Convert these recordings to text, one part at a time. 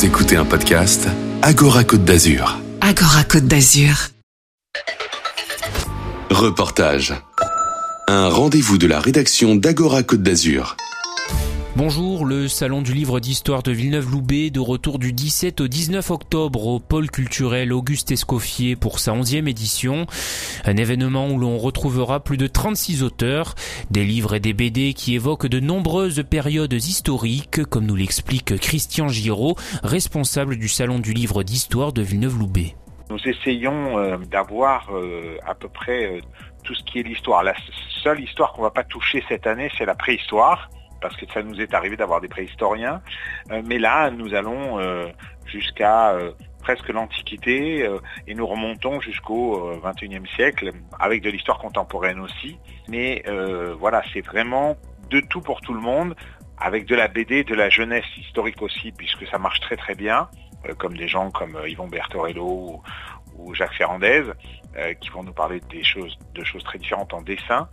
Vous écoutez un podcast Agora Côte d'Azur. Agora Côte d'Azur. Reportage. Un rendez-vous de la rédaction d'Agora Côte d'Azur. Bonjour, le Salon du livre d'histoire de Villeneuve-Loubet de retour du 17 au 19 octobre au pôle culturel Auguste Escoffier pour sa 11e édition. Un événement où l'on retrouvera plus de 36 auteurs, des livres et des BD qui évoquent de nombreuses périodes historiques, comme nous l'explique Christian Giraud, responsable du Salon du livre d'histoire de Villeneuve-Loubet. Nous essayons d'avoir à peu près tout ce qui est l'histoire. La seule histoire qu'on ne va pas toucher cette année, c'est la préhistoire, parce que ça nous est arrivé d'avoir des préhistoriens. Mais là, nous allons jusqu'à presque l'Antiquité et nous remontons jusqu'au XXIe siècle, avec de l'histoire contemporaine aussi. Mais voilà, c'est vraiment de tout pour tout le monde, avec de la BD, de la jeunesse historique aussi, puisque ça marche très très bien, comme des gens comme Yvon Bertorello ou Jacques Ferrandez, qui vont nous parler de choses très différentes en dessin.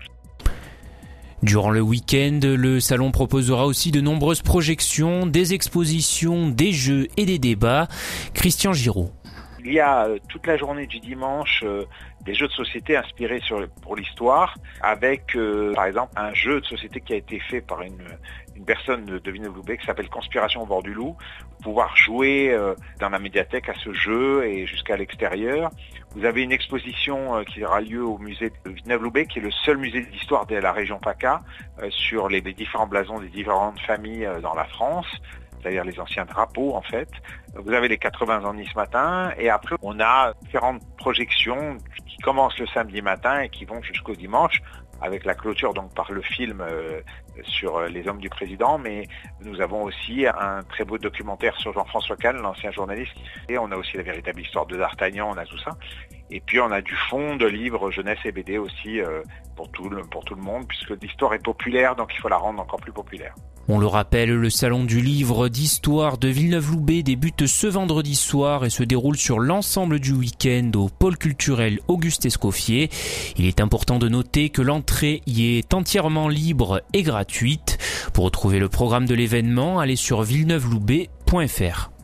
Durant le week-end, le salon proposera aussi de nombreuses projections, des expositions, des jeux et des débats. Christian Giraud. Il y a toute la journée du dimanche des jeux de société inspirés pour l'histoire, avec par exemple un jeu de société qui a été fait par une personne de Villeneuve-Loubet qui s'appelle Conspiration au bord du loup. Pouvoir jouer dans la médiathèque à ce jeu et jusqu'à l'extérieur. Vous avez une exposition qui aura lieu au musée de Villeneuve-Loubet, qui est le seul musée d'histoire de la région PACA, sur les différents blasons des différentes familles dans la France, c'est-à-dire les anciens drapeaux en fait. Vous avez les 80 ans de Nice matin, et après on a différentes projections qui commencent le samedi matin et qui vont jusqu'au dimanche, avec la clôture donc par le film sur les hommes du président, mais nous avons aussi un très beau documentaire sur Jean-François Kahn, l'ancien journaliste, et on a aussi la véritable histoire de D'Artagnan, on a tout ça. Et puis on a du fond de livres jeunesse et BD aussi pour tout le monde, puisque l'histoire est populaire, donc il faut la rendre encore plus populaire. On le rappelle, le Salon du livre d'histoire de Villeneuve-Loubet débute ce vendredi soir et se déroule sur l'ensemble du week-end au pôle culturel Auguste Escoffier. Il est important de noter que l'entrée y est entièrement libre et gratuite. Pour retrouver le programme de l'événement, allez sur villeneuveloubet.fr.